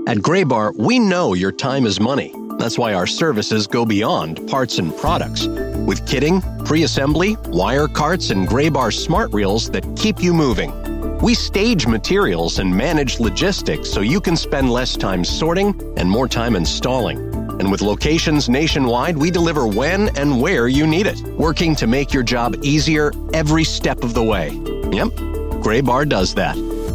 At Graybar, we know your time is money. That's why our services go beyond parts and products. With kitting, pre-assembly, wire carts, and Graybar smart reels that keep you moving. We stage materials and manage logistics so you can spend less time sorting and more time installing. And with locations nationwide, we deliver when and where you need it, working to make your job easier every step of the way. Yep, Graybar does that.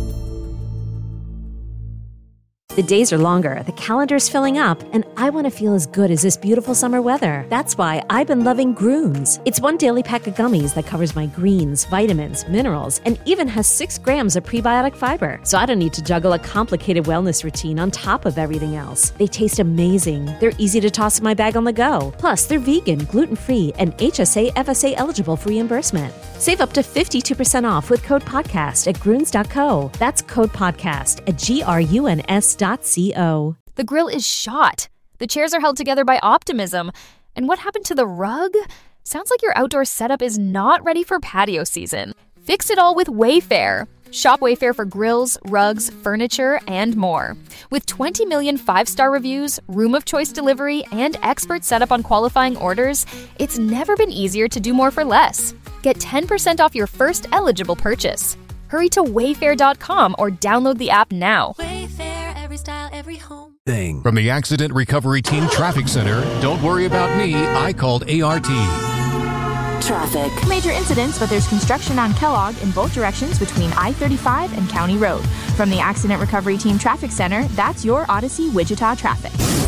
The days are longer, the calendar's filling up, and I want to feel as good as this beautiful summer weather. That's why I've been loving Grooms. It's one daily pack of gummies that covers my greens, vitamins, minerals, and even has 6 grams of prebiotic fiber. So I don't need to juggle a complicated wellness routine on top of everything else. They taste amazing. They're easy to toss in my bag on the go. Plus, they're vegan, gluten-free, and HSA, FSA eligible for reimbursement. Save up to 52% off with code podcast at Grooms.co. That's code podcast at GRUNS.co. The grill is shot. The chairs are held together by optimism. And what happened to the rug? Sounds like your outdoor setup is not ready for patio season. Fix it all with Wayfair. Shop Wayfair for grills, rugs, furniture, and more. With 20 million 5-star reviews, room of choice delivery, and expert setup on qualifying orders, it's never been easier to do more for less. Get 10% off your first eligible purchase. Hurry to wayfair.com or download the app now. Wayfair, every style, every home. From the Accident Recovery Team Traffic Center, don't worry about me, I called ART. Traffic. Major incidents, but there's construction on Kellogg in both directions between I-35 and County Road. From the Accident Recovery Team Traffic Center, that's your Odyssey Wichita traffic.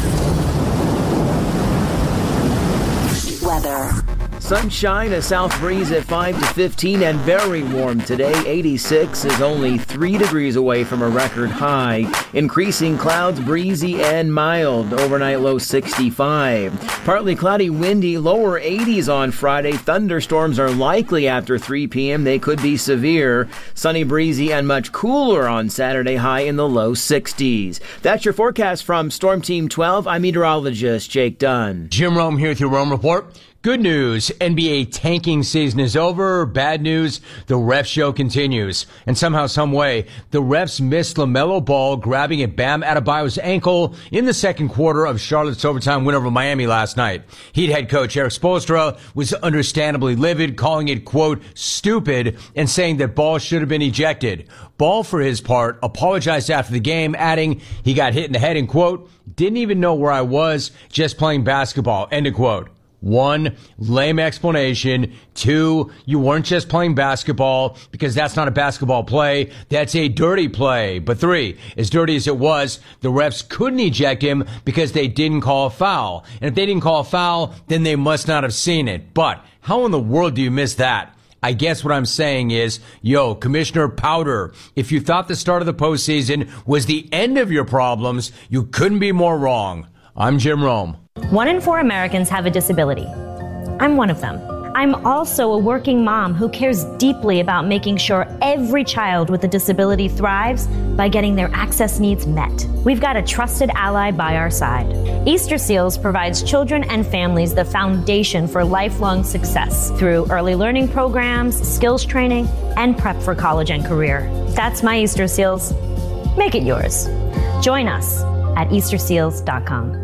Weather. Sunshine, a south breeze at 5 to 15, and very warm today. 86 is only 3 degrees away from a record high. Increasing clouds, breezy and mild. Overnight low 65. Partly cloudy, windy, lower 80s on Friday. Thunderstorms are likely after 3 p.m. They could be severe. Sunny, breezy, and much cooler on Saturday, high in the low 60s. That's your forecast from Storm Team 12. I'm meteorologist Jake Dunn. Jim Rome here with your Rome Report. Good news, NBA tanking season is over. Bad news, the ref show continues. And somehow, some way, the refs missed LaMelo Ball grabbing at Bam Adebayo's ankle in the second quarter of Charlotte's overtime win over Miami last night. Heat head coach Eric Spoelstra was understandably livid, calling it, quote, stupid, and saying that Ball should have been ejected. Ball, for his part, apologized after the game, adding he got hit in the head and, quote, didn't even know where I was, just playing basketball, end of quote. 1, lame explanation. 2, you weren't just playing basketball, because that's not a basketball play. That's a dirty play. But 3, as dirty as it was, the refs couldn't eject him because they didn't call a foul. And if they didn't call a foul, then they must not have seen it. But how in the world do you miss that? I guess what I'm saying is, Commissioner Powder, if you thought the start of the postseason was the end of your problems, you couldn't be more wrong. I'm Jim Rome. 1 in 4 Americans have a disability. I'm one of them. I'm also a working mom who cares deeply about making sure every child with a disability thrives by getting their access needs met. We've got a trusted ally by our side. Easter Seals provides children and families the foundation for lifelong success through early learning programs, skills training, and prep for college and career. That's my Easter Seals. Make it yours. Join us at easterseals.com.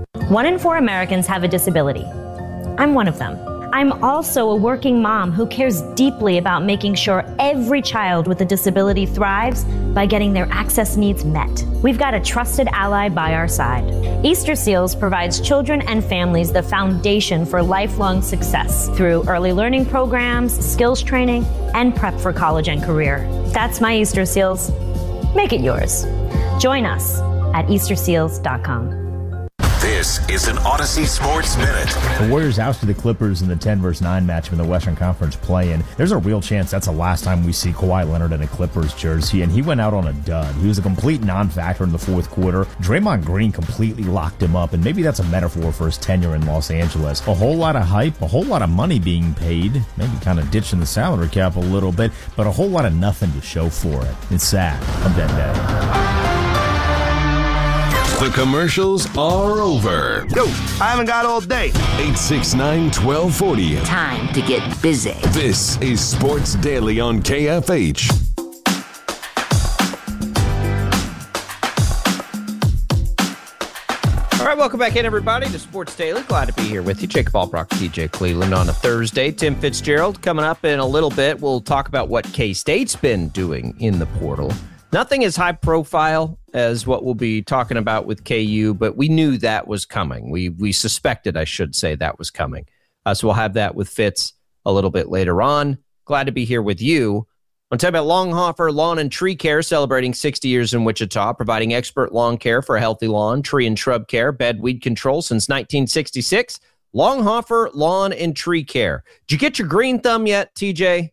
1 in 4 Americans have a disability. I'm one of them. I'm also a working mom who cares deeply about making sure every child with a disability thrives by getting their access needs met. We've got a trusted ally by our side. Easter Seals provides children and families the foundation for lifelong success through early learning programs, skills training, and prep for college and career. That's my Easter Seals. Make it yours. Join us at easterseals.com. This is an Odyssey Sports Minute. The Warriors ousted the Clippers in the 10-9 matchup in the Western Conference play-in. There's a real chance that's the last time we see Kawhi Leonard in a Clippers jersey, and he went out on a dud. He was a complete non-factor in the fourth quarter. Draymond Green completely locked him up, and maybe that's a metaphor for his tenure in Los Angeles. A whole lot of hype, a whole lot of money being paid, maybe kind of ditching the salary cap a little bit, but a whole lot of nothing to show for it. It's sad. I'm dead bad. The commercials are over. Yo, I haven't got all day. 869-1240. Time to get busy. This is Sports Daily on KFH. right, welcome back in, everybody, to Sports Daily. Glad to be here with you. Jacob Albrock, TJ Cleveland on a Thursday. Tim Fitzgerald coming up in a little bit. We'll talk about what K-State's been doing in the portal. Nothing as high profile as what we'll be talking about with KU, but we knew that was coming. We suspected, I should say, that was coming. So we'll have that with Fitz a little bit later on. Glad to be here with you. I'm talking about Longhofer Lawn and Tree Care, celebrating 60 years in Wichita, providing expert lawn care for a healthy lawn, tree and shrub care, bed weed control since 1966. Longhofer Lawn and Tree Care. Did you get your green thumb yet, TJ?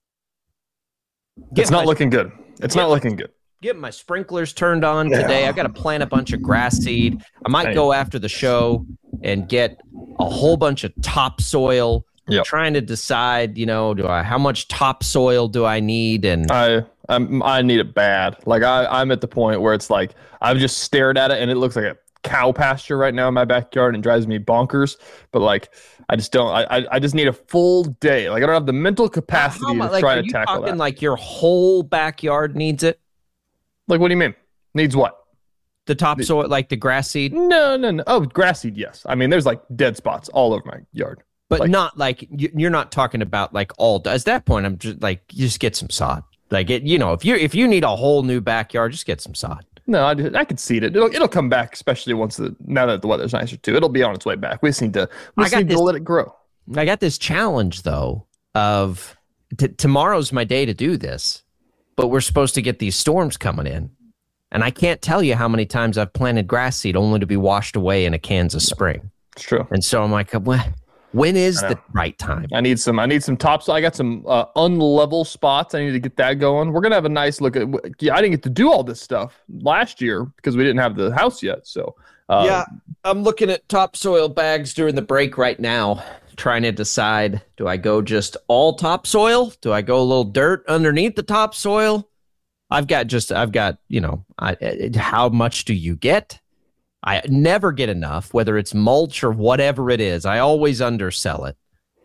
It's not looking good. It's not looking good. Getting my sprinklers turned on today. I've got to plant a bunch of grass seed. I might go after the show and get a whole bunch of topsoil. Yep. Trying to decide, how much topsoil do I need? And I need it bad. Like I'm at the point where it's like I've just stared at it and it looks like a cow pasture right now in my backyard and it drives me bonkers. But like I just don't. I just need a full day. Like I don't have the mental capacity to try to tackle that. Are you talking like your whole backyard needs it? Like what do you mean? Needs what? The topsoil, like the grass seed? No. Oh, grass seed, yes. I mean, there's like dead spots all over my yard. But not like you're not talking about like all. At that point, I'm just like you just get some sod. Like if you need a whole new backyard, just get some sod. No, I could seed it. It'll come back, especially now that the weather's nicer too. It'll be on its way back. We just need to let it grow. I got this challenge though of tomorrow's my day to do this, but we're supposed to get these storms coming in, and I can't tell you how many times I've planted grass seed only to be washed away in a Kansas spring. It's true. And so I'm like, when is the right time? I need some topsoil. I got some unlevel spots. I need to get that going. We're going to have a nice look at I didn't get to do all this stuff last year because we didn't have the house yet. So I'm looking at topsoil bags during the break right now, trying to decide, do I go just all topsoil? Do I go a little dirt underneath the topsoil? I've got how much do you get? I never get enough, whether it's mulch or whatever it is. I always undersell it.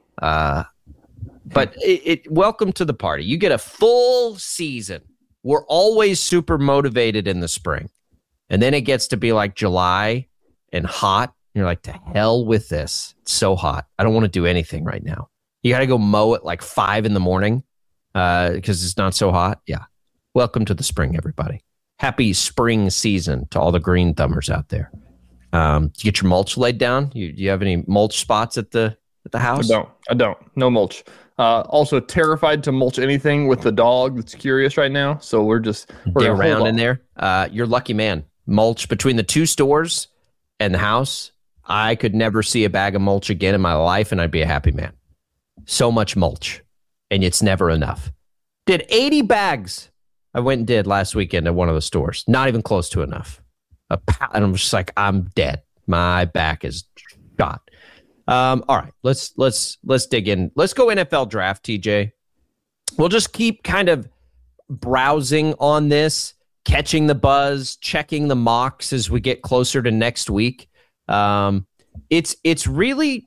But welcome to the party. You get a full season. We're always super motivated in the spring. And then it gets to be like July and hot. You're like, to hell with this. It's so hot. I don't want to do anything right now. You got to go mow at like 5 in the morning because it's not so hot. Yeah. Welcome to the spring, everybody. Happy spring season to all the green thumbers out there. You get your mulch laid down? You have any mulch spots at the house? I don't. No mulch. Also terrified to mulch anything with the dog that's curious right now. So we're around in there. You're lucky man. Mulch between the two stores and the house. I could never see a bag of mulch again in my life, and I'd be a happy man. So much mulch, and it's never enough. Did 80 bags. I went and did last weekend at one of the stores. Not even close to enough. And I'm just like, I'm dead. My back is shot. All right, let's dig in. Let's go NFL draft, TJ. We'll just keep kind of browsing on this, catching the buzz, checking the mocks as we get closer to next week. It's really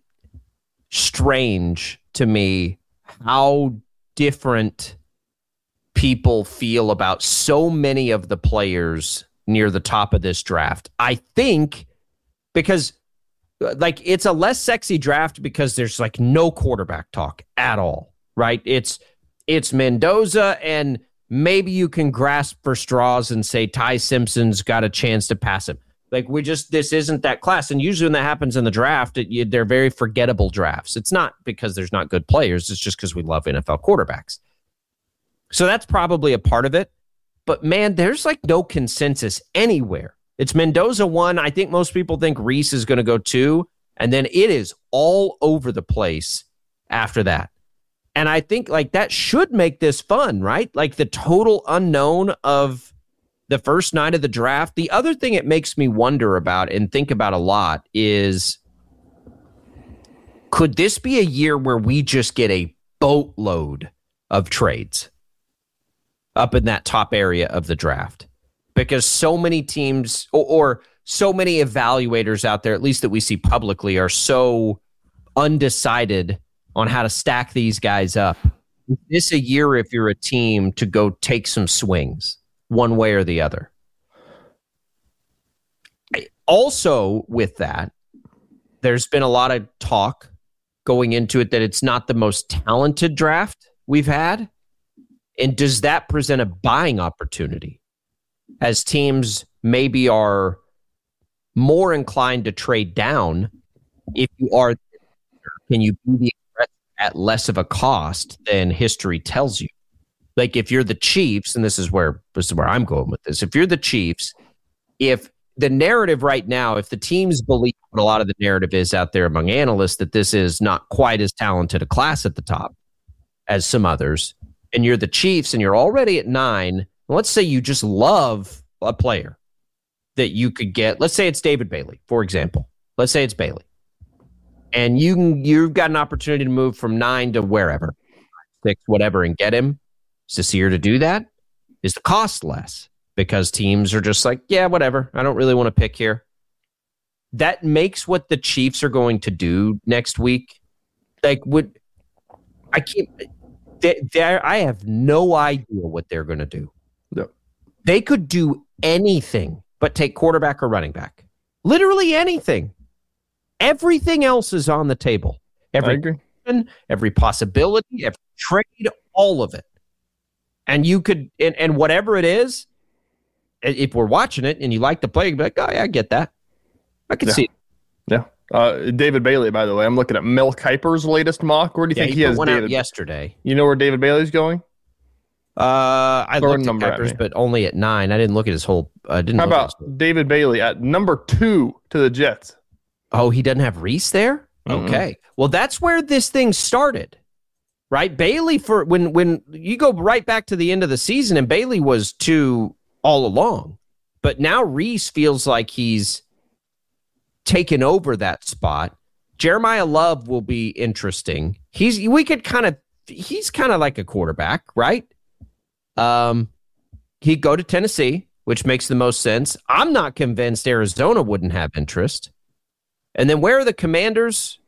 strange to me how different people feel about so many of the players near the top of this draft. I think because like it's a less sexy draft because there's like no quarterback talk at all, right? It's Mendoza, and maybe you can grasp for straws and say Ty Simpson's got a chance to pass him. Like this isn't that class. And usually when that happens in the draft, they're very forgettable drafts. It's not because there's not good players. It's just because we love NFL quarterbacks. So that's probably a part of it. But man, there's like no consensus anywhere. It's Mendoza 1. I think most people think Reese is going to go 2. And then it is all over the place after that. And I think like that should make this fun, right? Like the total unknown of the first night of the draft. The other thing it makes me wonder about and think about a lot is, could this be a year where we just get a boatload of trades up in that top area of the draft? Because so many teams or so many evaluators out there, at least that we see publicly, are so undecided on how to stack these guys up. Is this a year, if you're a team, to go take some swings one way or the other? Also, with that, there's been a lot of talk going into it that it's not the most talented draft we've had. And does that present a buying opportunity as teams maybe are more inclined to trade down? If you are, can you be the aggressor at less of a cost than history tells you? Like if you're the Chiefs, and this is where I'm going with this. If you're the Chiefs, if the narrative right now, if the teams believe what a lot of the narrative is out there among analysts, that this is not quite as talented a class at the top as some others, and you're the Chiefs and you're already at 9, let's say you just love a player that you could get. Let's say it's David Bailey, for example. Let's say it's Bailey. And you've got an opportunity to move from 9 to wherever, 6, whatever, and get him. Is this year to do that? Is the cost less? Because teams are just like, yeah, whatever. I don't really want to pick here. That makes what the Chiefs are going to do next week. Like, I have no idea what they're going to do. No. They could do anything but take quarterback or running back. Literally anything. Everything else is on the table. I agree. Every possibility, every trade, all of it. And you could, and whatever it is, if we're watching it and you like the play, you'd be like, oh, yeah, I get that. I can see it. Yeah. David Bailey, by the way, I'm looking at Mel Kiper's latest mock. Where do you think he has one David? Out yesterday. You know where David Bailey's going? I looked at Kiper's, but only at 9. I didn't look at his whole. How about David Bailey at number 2 to the Jets? Oh, he doesn't have Reese there? Mm-hmm. Okay. Well, that's where this thing started. Right? Bailey, for when you go right back to the end of the season, and Bailey was 2 all along. But now Reese feels like he's taken over that spot. Jeremiah Love will be interesting. He's kind of like a quarterback, right? He'd go to Tennessee, which makes the most sense. I'm not convinced Arizona wouldn't have interest. And then where are the Commanders?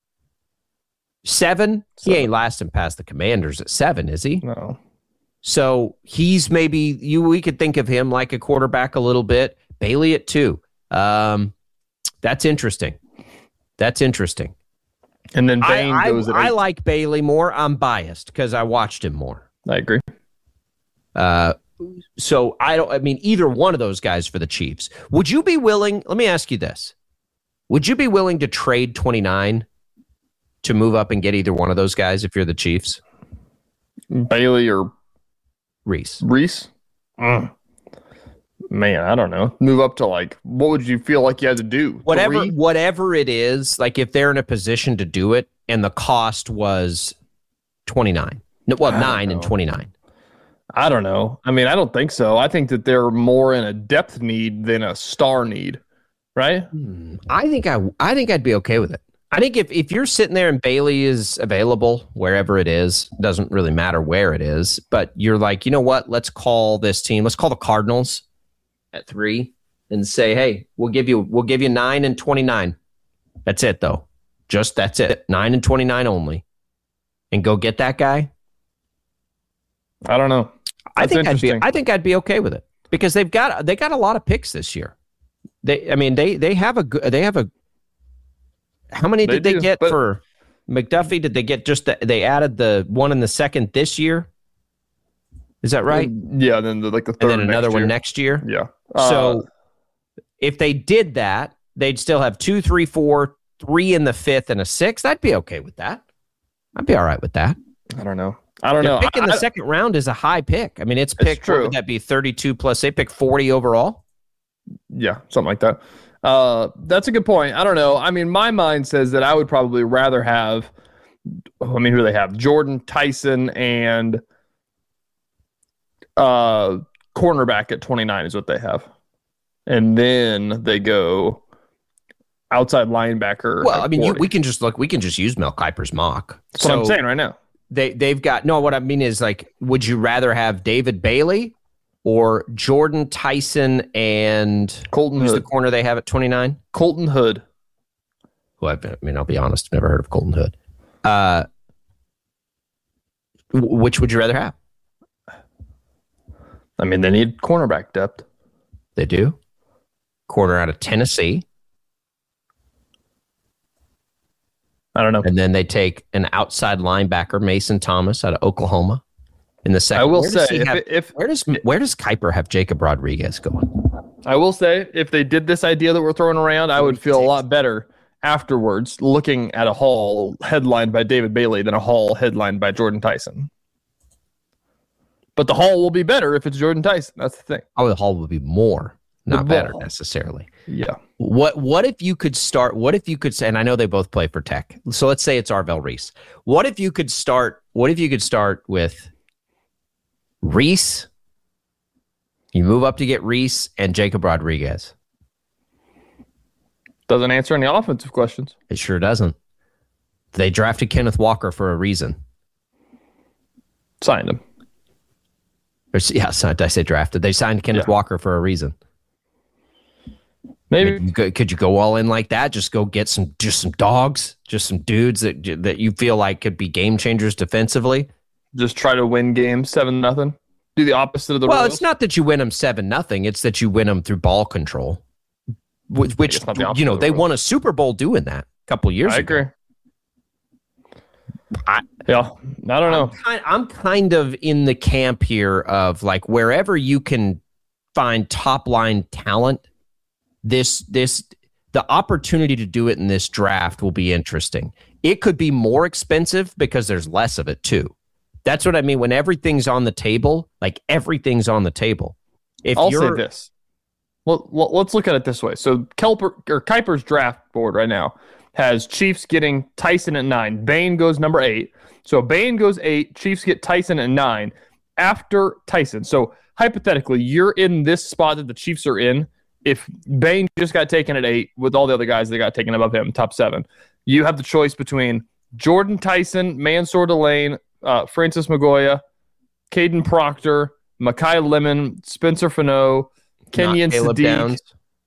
7? He ain't lasting past the Commanders at 7, is he? No. So he's maybe we could think of him like a quarterback a little bit. Bailey at 2. That's interesting. And then Bain goes at 8. I like Bailey more. I'm biased because I watched him more. I agree. So either one of those guys for the Chiefs. Would you be willing? Let me ask you this. Would you be willing to trade 29 to move up and get either one of those guys if you're the Chiefs? Bailey or Reese? Man, I don't know. Move up to what would you feel like you had to do? Whatever it is, like if they're in a position to do it and the cost was 29. Well, 9 and 29. I don't know. I mean, I don't think so. I think that they're more in a depth need than a star need, right? I think I'd be okay with it. I think if you're sitting there and Bailey is available wherever it is, doesn't really matter where it is, but you're like, you know what? Let's call this team. Let's call the Cardinals at 3 and say, hey, we'll give you 9 and 29. That's it though. That's it. 9 and 29 only. And go get that guy. I don't know. I think I'd be okay with it because they got a lot of picks this year. They have a. How many did they get for McDuffie? Did they get they added the one in the second this year? Is that right? Yeah. Then the third. And then another one next year. Yeah. So if they did that, they'd still have 2, 3, 4, 3 in the 5th and a 6th. I'd be okay with that. I'd be all right with that. I don't know. Pick in the second round is a high pick. I mean, it's picked. What would that be? 32 plus. They pick 40 overall. Yeah, something like that. That's a good point. I don't know. I mean, my mind says that I would probably rather have. Who do they have? Jordan Tyson and cornerback at 29 is what they have, and then they go outside linebacker. Well, I mean, we can just use Mel Kiper's mock. That's what I'm saying right now. They've got no. What I mean is, would you rather have David Bailey or Jordan Tyson and Colton Hood? Who's the corner they have at 29? Colton Hood. Who I'll be honest, never heard of Colton Hood. Which would you rather have? I mean, they need cornerback depth. They do. corner out of Tennessee. I don't know. And then they take an outside linebacker, Mason Thomas, out of Oklahoma. In the second, I will say, where does Kiper have Jacob Rodriguez going? I will say, if they did this idea that we're throwing around, I would feel a lot better afterwards looking at a Hall headlined by David Bailey than a Hall headlined by Jordan Tyson. But the Hall will be better if it's Jordan Tyson. That's the thing. Oh, the Hall will be more, not better necessarily. Yeah. What if you could start? What if you could say? And I know they both play for Tech. So let's say it's Arvell Reese. What if you could start? What if you could start with Reese? You move up to get Reese and Jacob Rodriguez. Doesn't answer any offensive questions. It sure doesn't. They drafted Kenneth Walker for a reason. Signed him. Yeah, did I say drafted? They signed Kenneth Walker for a reason. Maybe could you go all in like that? Just go get some dogs, just some dudes that you feel like could be game changers defensively. Just try to win games 7-0. Do the opposite of the Royals. It's not that you win them 7-0. It's that you win them through ball control, which they won a Super Bowl doing that a couple years ago. Agree. I don't know. I'm kind of in the camp here of like wherever you can find top line talent, the opportunity to do it in this draft will be interesting. It could be more expensive because there's less of it too. That's what I mean. When everything's on the table, like everything's on the table. I'll say this. Well, let's look at it this way. So Kiper's draft board right now has Chiefs getting Tyson at 9. Bain goes number 8. So Bain goes 8. Chiefs get Tyson at 9 after Tyson. So hypothetically, you're in this spot that the Chiefs are in. If Bain just got taken at 8 with all the other guys that got taken above him, top 7, you have the choice between Jordan Tyson, Mansour Delane, Francis Magoya, Caden Proctor, Mekhi Lemon, Spencer Fano, Kenyon Sadiq.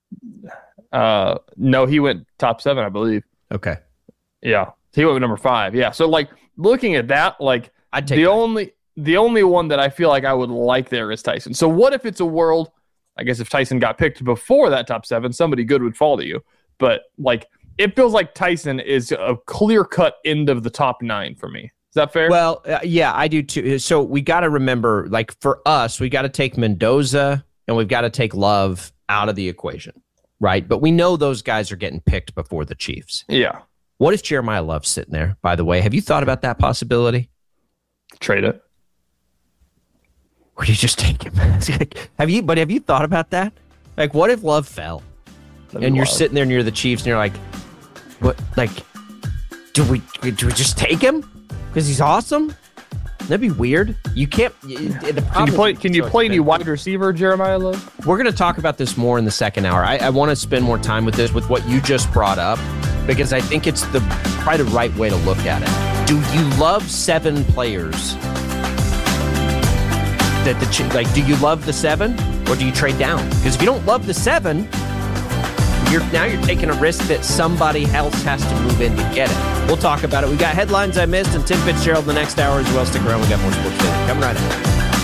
No, he went top 7, I believe. Okay. Yeah. He went with number 5. Yeah. So like looking at that, like I'd take the only one that I feel like I would like there is Tyson. So what if it's a world, I guess if Tyson got picked before that top 7, somebody good would fall to you. But like it feels like Tyson is a clear-cut end of the top 9 for me. Is that fair? Well, yeah, I do too. So we got to remember, like for us, we got to take Mendoza and we've got to take Love out of the equation, right? But we know those guys are getting picked before the Chiefs. Yeah. What if Jeremiah Love's sitting there, by the way? Have you thought about that possibility? Trade it. Or do you just take him? Have you thought about that? Like, what if Love fell? And you're sitting there near the Chiefs and you're like, what? Like, do we just take him? Because he's awesome? That'd be weird. You can't. Can you play any wide receiver, Jeremiah Love? We're going to talk about this more in the second hour. I want to spend more time with this, with what you just brought up, because I think it's probably the right way to look at it. Do you love 7 players? Do you love the 7, or do you trade down? Because if you don't love the 7, you're taking a risk that somebody else has to move in to get it. We'll talk about it. We got headlines I missed and Tim Fitzgerald in the next hour as well. Stick around. We got more Sports Daily coming right ahead.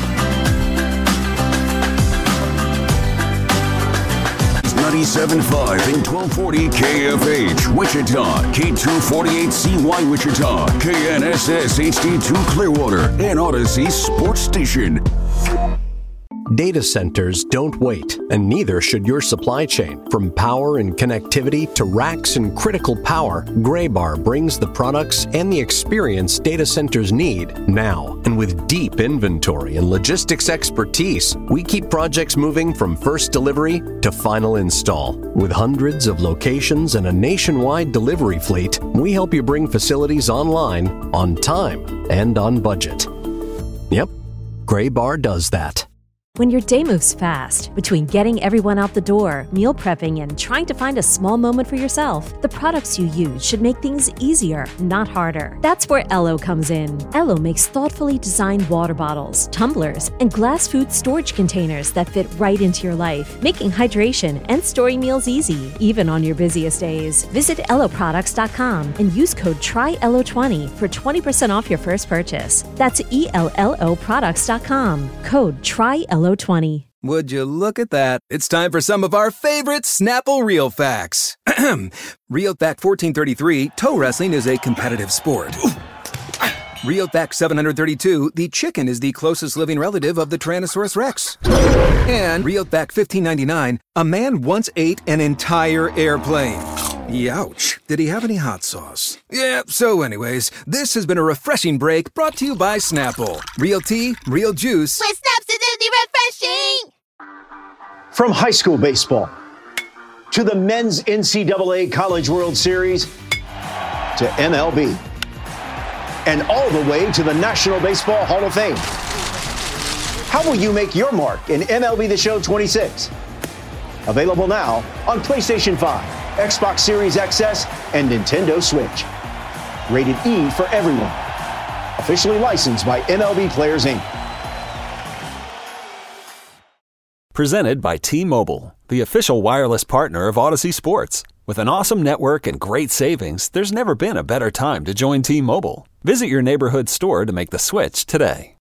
It's 97.5 and 1240 KFH Wichita, K248CY Wichita, KNSS HD2 Clearwater, and Odyssey Sports Station. Data centers don't wait, and neither should your supply chain. From power and connectivity to racks and critical power, Graybar brings the products and the experience data centers need now. And with deep inventory and logistics expertise, we keep projects moving from first delivery to final install. With hundreds of locations and a nationwide delivery fleet, we help you bring facilities online, on time, and on budget. Yep, Graybar does that. When your day moves fast, between getting everyone out the door, meal prepping, and trying to find a small moment for yourself, the products you use should make things easier, not harder. That's where Elo comes in. Elo makes thoughtfully designed water bottles, tumblers, and glass food storage containers that fit right into your life, making hydration and storing meals easy, even on your busiest days. Visit ELOproducts.com and use code TRYELO20 for 20% off your first purchase. That's ELLOproducts.com. Code TRYELO20. Would you look at that? It's time for some of our favorite Snapple Real Facts. Real Fact 1433, toe wrestling is a competitive sport. Real Fact 732, the chicken is the closest living relative of the Tyrannosaurus Rex. And Real Fact 1599, a man once ate an entire airplane. Youch. Did he have any hot sauce? Yeah, so anyways, this has been a refreshing break brought to you by Snapple. Real tea, real juice. With Snaps, it's refreshing! From high school baseball to the men's NCAA College World Series to MLB and all the way to the National Baseball Hall of Fame. How will you make your mark in MLB The Show 26? Available now on PlayStation 5, Xbox Series XS, and Nintendo Switch. Rated E for everyone. Officially licensed by MLB Players Inc. Presented by T-Mobile, the official wireless partner of Odyssey Sports. With an awesome network and great savings, there's never been a better time to join T-Mobile. Visit your neighborhood store to make the switch today.